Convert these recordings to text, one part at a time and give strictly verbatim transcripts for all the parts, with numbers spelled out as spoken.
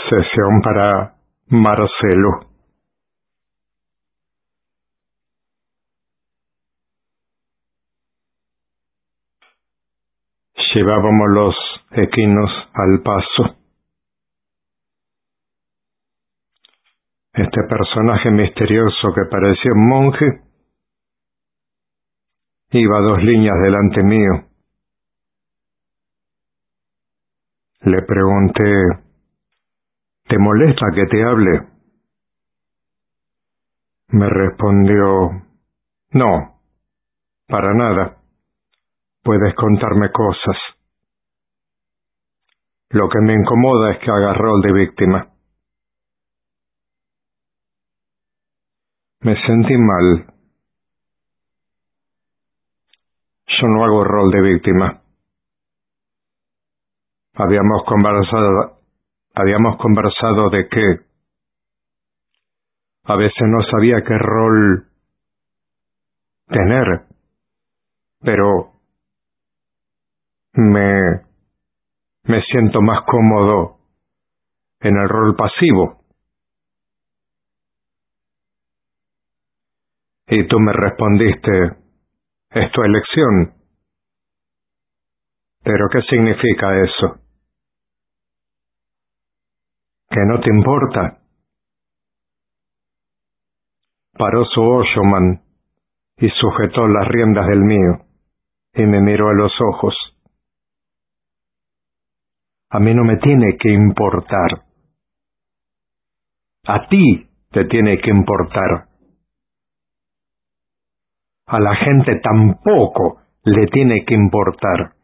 Sesión para Marcelo. Llevábamos los equinos al paso. Este personaje misterioso que parecía un monje iba dos líneas delante mío. Le pregunté: ¿te molesta que te hable? Me respondió: no, para nada. Puedes contarme cosas. Lo que me incomoda es que hagas rol de víctima. Me sentí mal. Yo no hago rol de víctima. Habíamos conversado, habíamos conversado de que a veces no sabía qué rol tener, pero me, me siento más cómodo en el rol pasivo. Y tú me respondiste: es tu elección. ¿Pero qué significa eso? ¿Que no te importa? Paró su Oshoman y sujetó las riendas del mío, y me miró a los ojos. A mí no me tiene que importar. A ti te tiene que importar. A la gente tampoco le tiene que importar.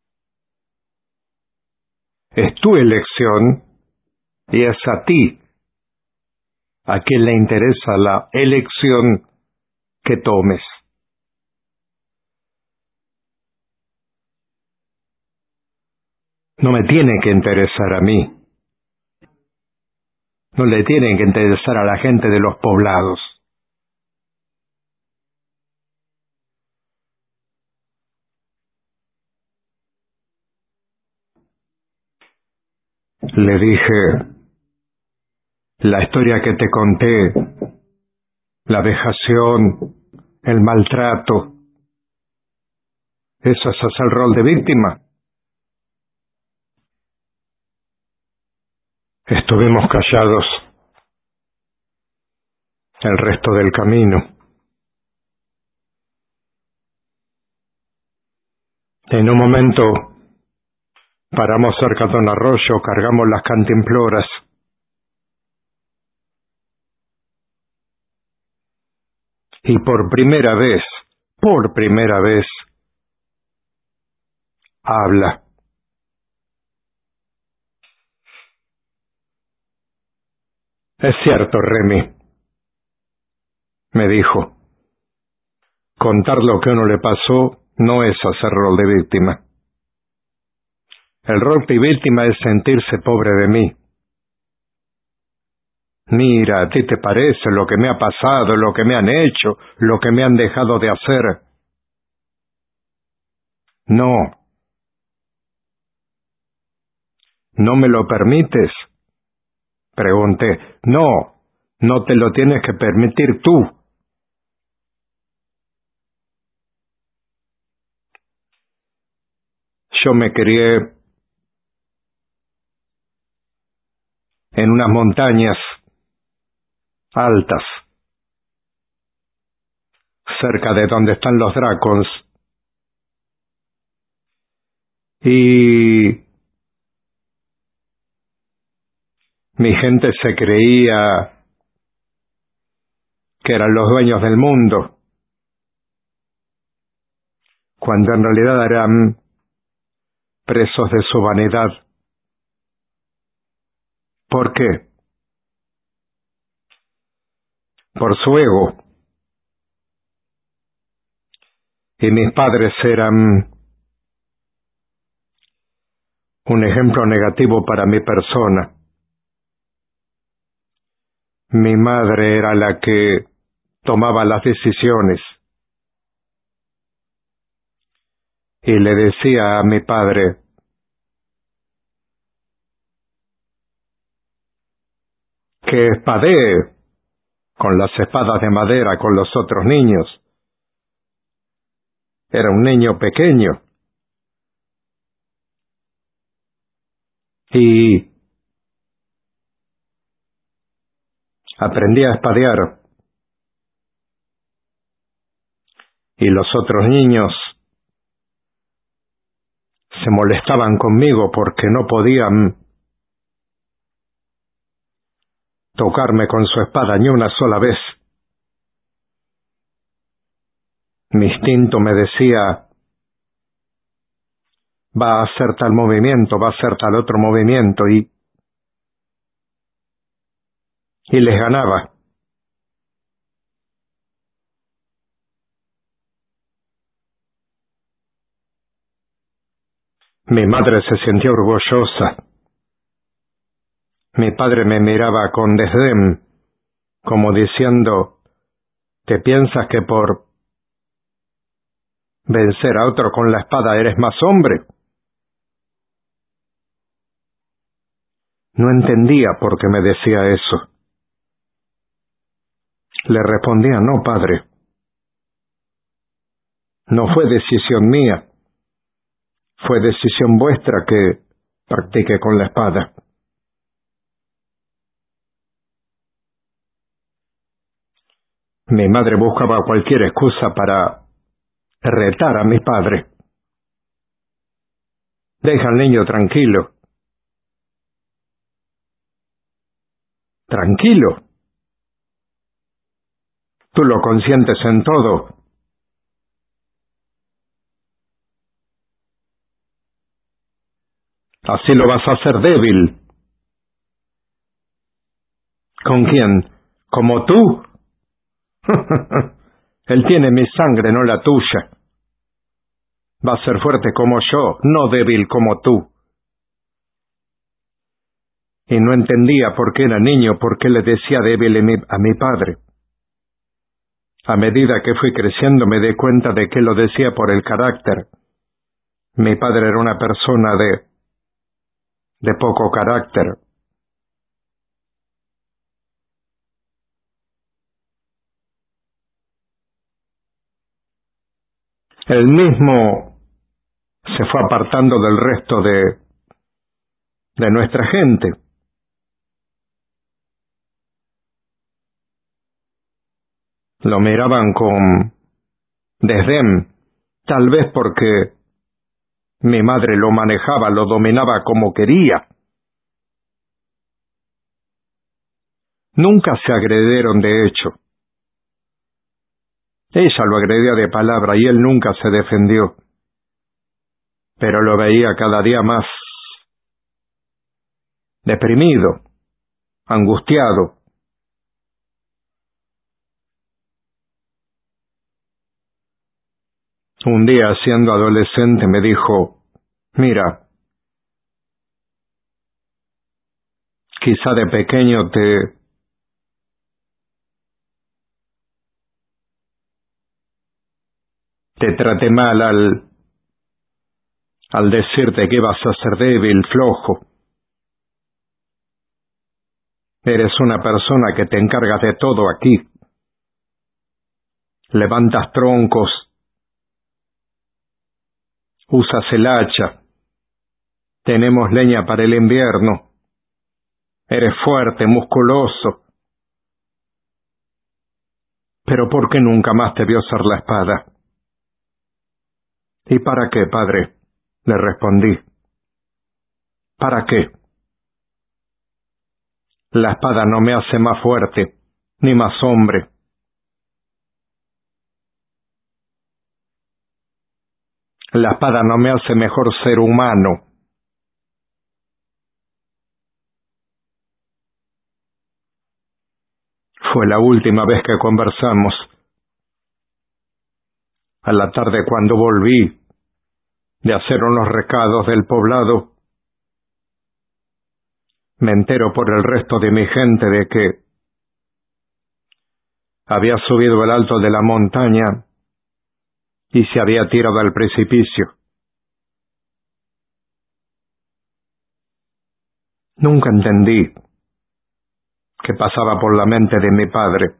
Es tu elección y es a ti a quien le interesa la elección que tomes. No me tiene que interesar a mí. No le tienen que interesar a la gente de los poblados. Le dije: la historia que te conté, la vejación, el maltrato, ¿eso es hacer rol de víctima? Estuvimos callados el resto del camino. En un momento paramos cerca de un arroyo, cargamos las cantimploras. Y por primera vez, por primera vez, habla. Es cierto, Remy, me dijo. Contar lo que a uno le pasó no es hacer rol de víctima. El rol de víctima es sentirse pobre de mí. Mira, ¿a ti te parece lo que me ha pasado, lo que me han hecho, lo que me han dejado de hacer? No. ¿No me lo permites? Pregunté. No, no te lo tienes que permitir tú. Yo me crié en unas montañas altas, cerca de donde están los dragons, y mi gente se creía que eran los dueños del mundo, cuando en realidad eran presos de su vanidad. ¿Por qué? Por su ego. Y mis padres eran un ejemplo negativo para mi persona. Mi madre era la que tomaba las decisiones. Y le decía a mi padre: que espadee con las espadas de madera con los otros niños. Era un niño pequeño. Y aprendí a espadear. Y los otros niños se molestaban conmigo porque no podían tocarme con su espada ni una sola vez. Mi instinto me decía, va a hacer tal movimiento, va a hacer tal otro movimiento, y, y les ganaba. Mi madre se sentía orgullosa. Mi padre me miraba con desdén, como diciendo, ¿te piensas que por vencer a otro con la espada eres más hombre? No entendía por qué me decía eso. Le respondía, no, padre. No fue decisión mía. Fue decisión vuestra que practique con la espada. Mi madre buscaba cualquier excusa para retar a mi padre. Deja al niño tranquilo. ¿Tranquilo? Tú lo consientes en todo. Así lo vas a hacer débil. ¿Con quién? ¿Como tú? Él tiene mi sangre, no la tuya. Va a ser fuerte como yo, no débil como tú. Y no entendía por qué era niño, por qué le decía débil a mi, a mi padre. A medida que fui creciendo me di cuenta de que lo decía por el carácter. Mi padre era una persona de, de poco carácter. Él mismo se fue apartando del resto de, de nuestra gente. Lo miraban con desdén, tal vez porque mi madre lo manejaba, lo dominaba como quería. Nunca se agredieron de hecho. Ella lo agredía de palabra y él nunca se defendió. Pero lo veía cada día más deprimido, angustiado. Un día, siendo adolescente, me dijo, mira, quizá de pequeño te, te traté mal al, al decirte que ibas a ser débil, flojo. Eres una persona que te encargas de todo aquí. Levantas troncos, usas el hacha, tenemos leña para el invierno, eres fuerte, musculoso. Pero ¿por qué nunca más te vio usar la espada? ¿Y para qué, padre? Le respondí. ¿Para qué? La espada no me hace más fuerte, ni más hombre. La espada no me hace mejor ser humano. Fue la última vez que conversamos. A la tarde, cuando volví de hacer unos recados del poblado, me entero por el resto de mi gente de que había subido el alto de la montaña y se había tirado al precipicio. Nunca entendí que pasaba por la mente de mi padre,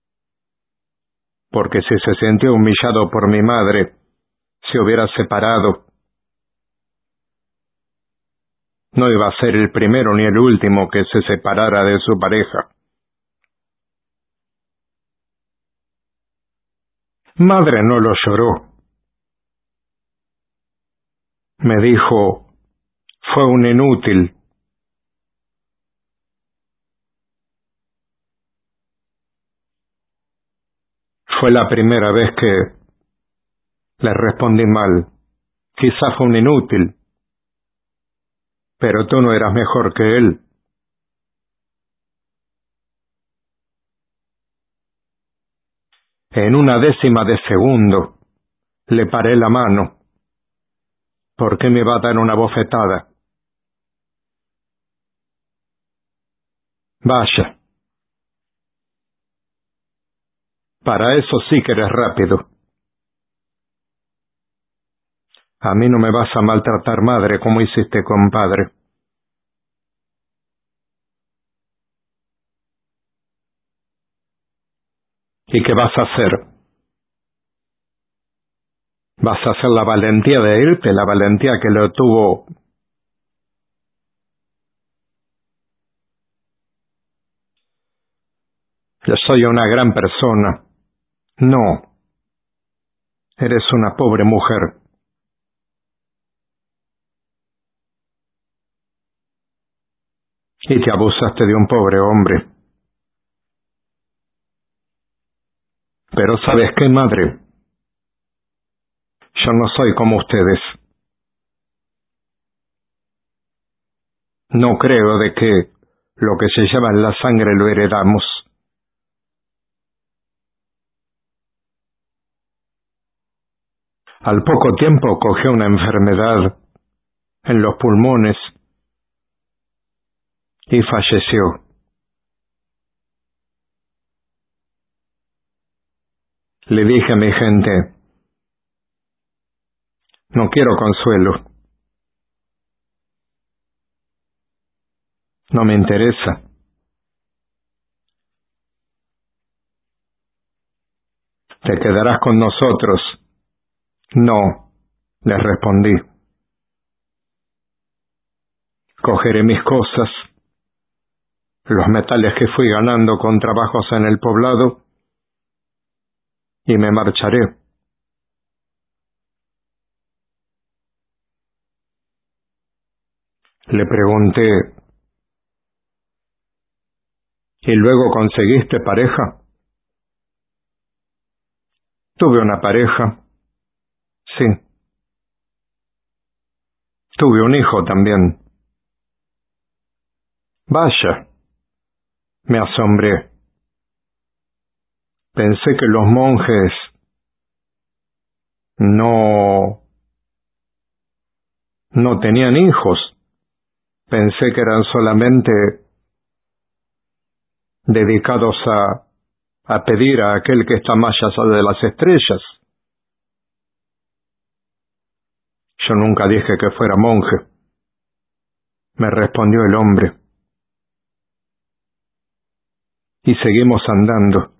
porque si se sintió humillado por mi madre, se hubiera separado. No iba a ser el primero ni el último que se separara de su pareja. Madre no lo lloró. Me dijo, fue un inútil. Fue la primera vez que le respondí mal. Quizá fue un inútil, pero tú no eras mejor que él. En una décima de segundo le paré la mano. ¿Por qué me iba a dar una bofetada? Vaya. Para eso sí que eres rápido. A mí no me vas a maltratar, madre, como hiciste con padre. ¿Y qué vas a hacer? ¿Vas a hacer la valentía de irte, la valentía que lo tuvo? Yo soy una gran persona. No. Eres una pobre mujer. Y te abusaste de un pobre hombre. Pero ¿sabes qué, madre? Yo no soy como ustedes. No creo de que lo que se lleva en la sangre lo heredamos. Al poco tiempo cogió una enfermedad en los pulmones y falleció. Le dije a mi gente, no quiero consuelo. No me interesa. ¿Te quedarás con nosotros? No, les respondí. Cogeré mis cosas, los metales que fui ganando con trabajos en el poblado, y me marcharé. Le pregunté, ¿y luego conseguiste pareja? Tuve una pareja, sí. Tuve un hijo también. Vaya, me asombré. Pensé que los monjes no... no tenían hijos. Pensé que eran solamente dedicados a, a pedir a aquel que está más allá de las estrellas. Yo nunca dije que fuera monje, me respondió el hombre. Y seguimos andando.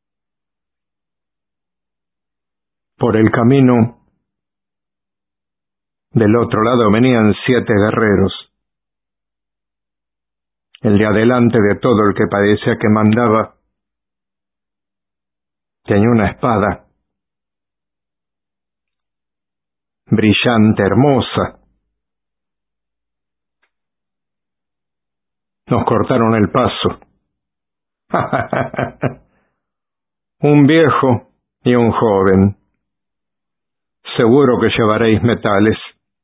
Por el camino, del otro lado venían siete guerreros. El de adelante de todo, el que parecía que mandaba, tenía una espada, brillante, hermosa. Nos cortaron el paso. Un viejo y un joven. Seguro que llevaréis metales.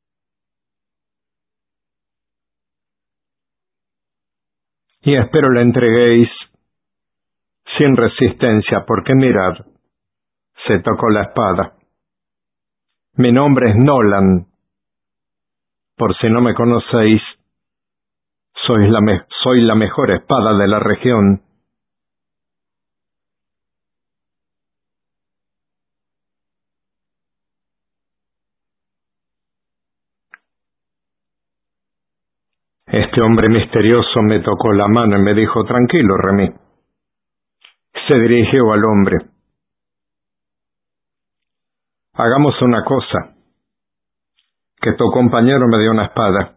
Y espero le entreguéis sin resistencia, porque mirad, se tocó la espada. Mi nombre es Nolan. Por si no me conocéis, soy la, me soy la mejor espada de la región. Este hombre misterioso me tocó la mano y me dijo: tranquilo, Remy. Se dirigió al hombre. Hagamos una cosa, que tu compañero me dio una espada.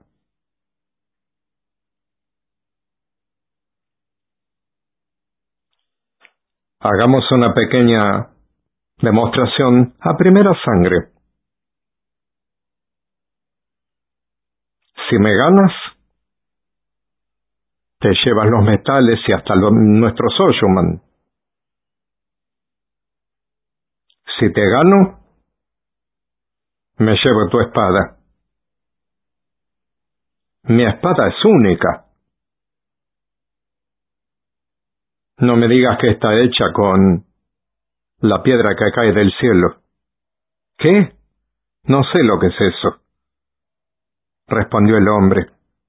Hagamos una pequeña demostración a primera sangre. Si me ganas, te llevas los metales y hasta lo, nuestro Soyuman. Si te gano, me llevo tu espada. Mi espada es única. No me digas que está hecha con la piedra que cae del cielo. ¿Qué? No sé lo que es eso, respondió el hombre.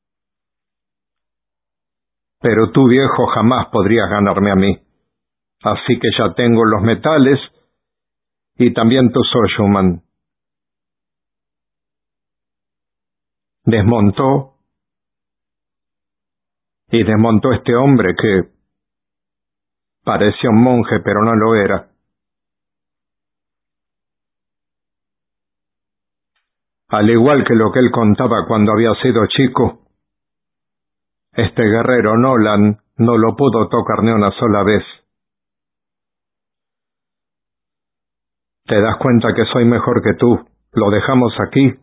Pero tú, viejo, jamás podrías ganarme a mí. Así que ya tengo los metales y también tu Soyuman. Desmontó y desmontó este hombre que parecía un monje, pero no lo era. Al igual que lo que él contaba cuando había sido chico, este guerrero Nolan no lo pudo tocar ni una sola vez. ¿Te das cuenta que soy mejor que tú? ¿Lo dejamos aquí?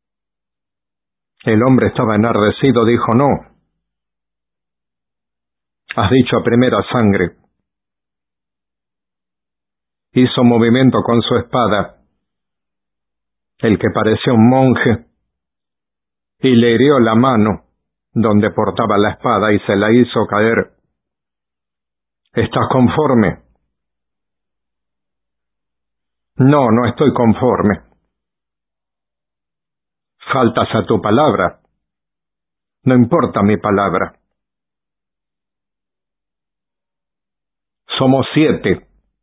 El hombre estaba enardecido, dijo: no. Has dicho a primera sangre. Hizo movimiento con su espada, el que parecía un monje, y le hirió la mano donde portaba la espada y se la hizo caer. ¿Estás conforme? No, no estoy conforme. Faltas a tu palabra. No importa mi palabra. Somos siete.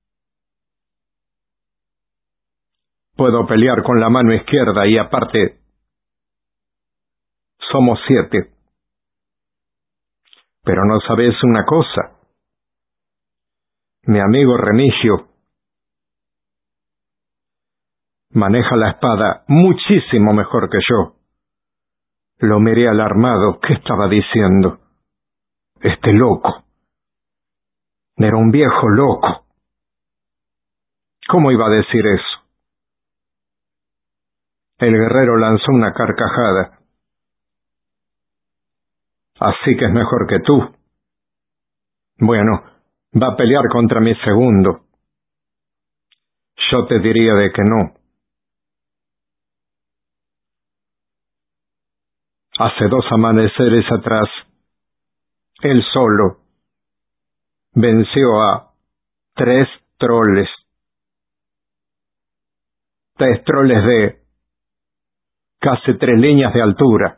Puedo pelear con la mano izquierda y aparte, somos siete. Pero no sabes una cosa. Mi amigo Remigio maneja la espada muchísimo mejor que yo. Lo miré alarmado. ¿Qué estaba diciendo? Este loco. Era un viejo loco. ¿Cómo iba a decir eso? El guerrero lanzó una carcajada. Así que es mejor que tú. Bueno, va a pelear contra mi segundo. Yo te diría de que no. Hace dos amaneceres atrás, él solo venció a tres troles. Tres troles de casi tres líneas de altura.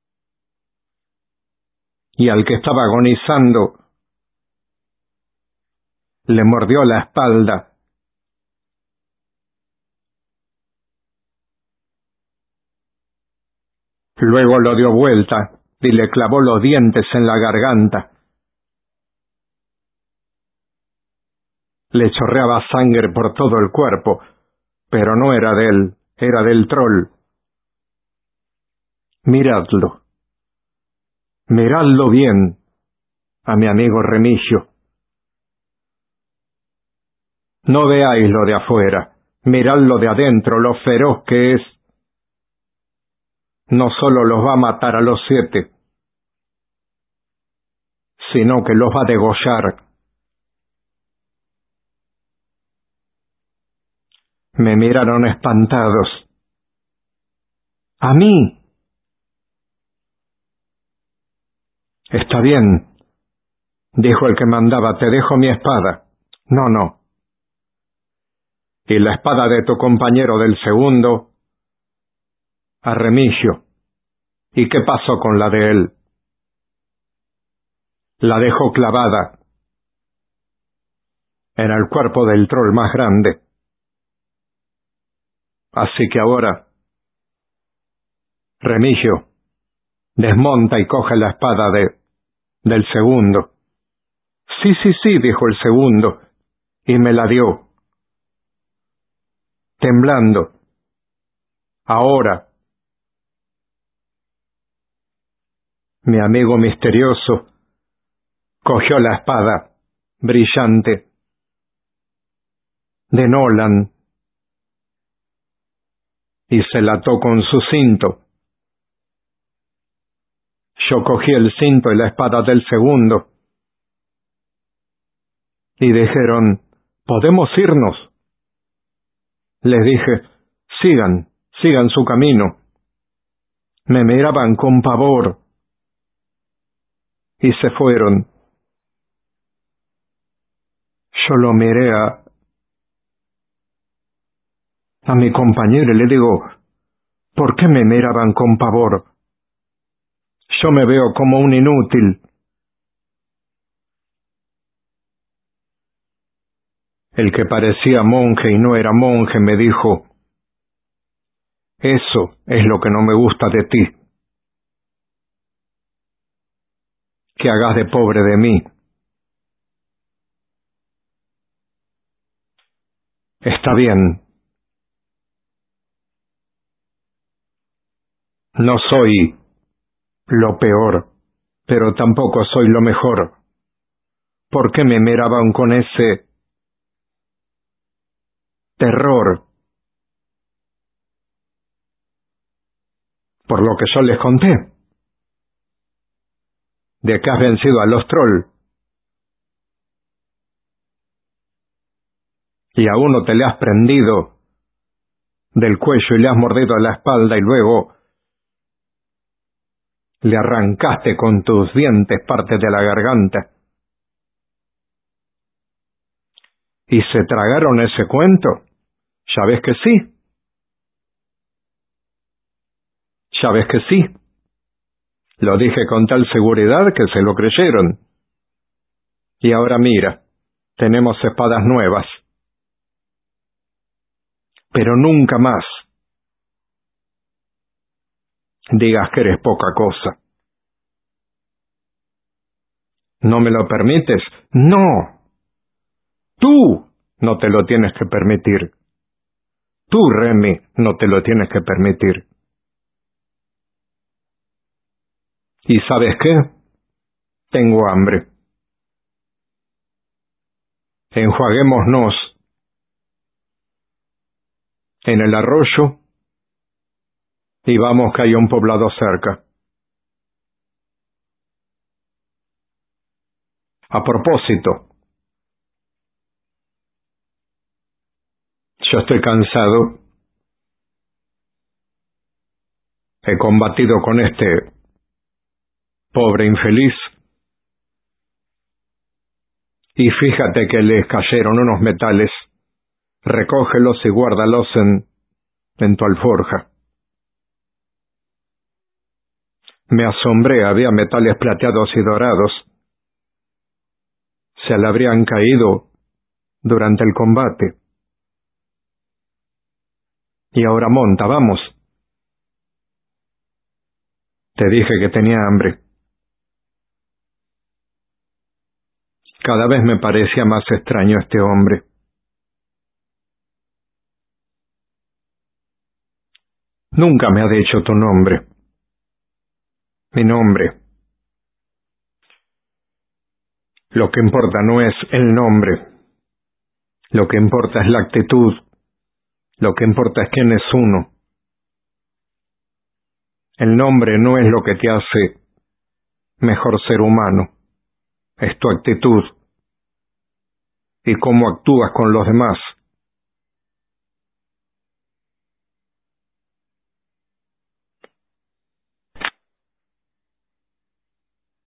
Y al que estaba agonizando, le mordió la espalda. Luego lo dio vuelta y le clavó los dientes en la garganta. Le chorreaba sangre por todo el cuerpo, pero no era de él, era del troll. Miradlo. Miradlo bien, a mi amigo Remigio. No veáis lo de afuera, miradlo de adentro, lo feroz que es. No solo los va a matar a los siete, sino que los va a degollar. Me miraron espantados. ¿A mí? Está bien, dijo el que mandaba, te dejo mi espada. No, no. Y la espada de tu compañero del segundo, a Remigio. ¿Y qué pasó con la de él? La dejó clavada en el cuerpo del troll más grande. Así que ahora, Remigio, Desmonta y coge la espada de, del segundo. Sí, sí, sí, dijo el segundo, y me la dio. Temblando. Ahora. Mi amigo misterioso cogió la espada brillante de Nolan y se la ató con su cinto. Yo cogí el cinto y la espada del segundo y dijeron, ¿podemos irnos? Les dije, sigan, sigan su camino. Me miraban con pavor y se fueron. Yo lo miré a, a mi compañero y le digo, ¿por qué me miraban con pavor? Yo me veo como un inútil. El que parecía monje y no era monje me dijo, eso es lo que no me gusta de ti, que hagas de pobre de mí. Está bien. No soy lo peor, pero tampoco soy lo mejor. ¿Por qué me miraban con ese terror? Por lo que yo les conté, de que has vencido a los troll, y a uno te le has prendido del cuello y le has mordido la espalda y luego le arrancaste con tus dientes parte de la garganta. ¿Y se tragaron ese cuento? Ya ves que sí. Ya ves que sí. Lo dije con tal seguridad que se lo creyeron. Y ahora mira, tenemos espadas nuevas. Pero nunca más digas que eres poca cosa. ¿No me lo permites? No. Tú no te lo tienes que permitir. Tú, Remy, no te lo tienes que permitir. ¿Y sabes qué? Tengo hambre. Enjuaguémonos en el arroyo y vamos que hay un poblado cerca. A propósito, yo estoy cansado. He combatido con este pobre infeliz y fíjate que le cayeron unos metales. Recógelos y guárdalos en, en tu alforja. Me asombré, había metales plateados y dorados. Se le habrían caído durante el combate. Y ahora monta, vamos. Te dije que tenía hambre. Cada vez me parecía más extraño este hombre. Nunca me ha dicho tu nombre. Mi nombre. Lo que importa no es el nombre. Lo que importa es la actitud. Lo que importa es quién es uno. El nombre no es lo que te hace mejor ser humano. Es tu actitud y cómo actúas con los demás.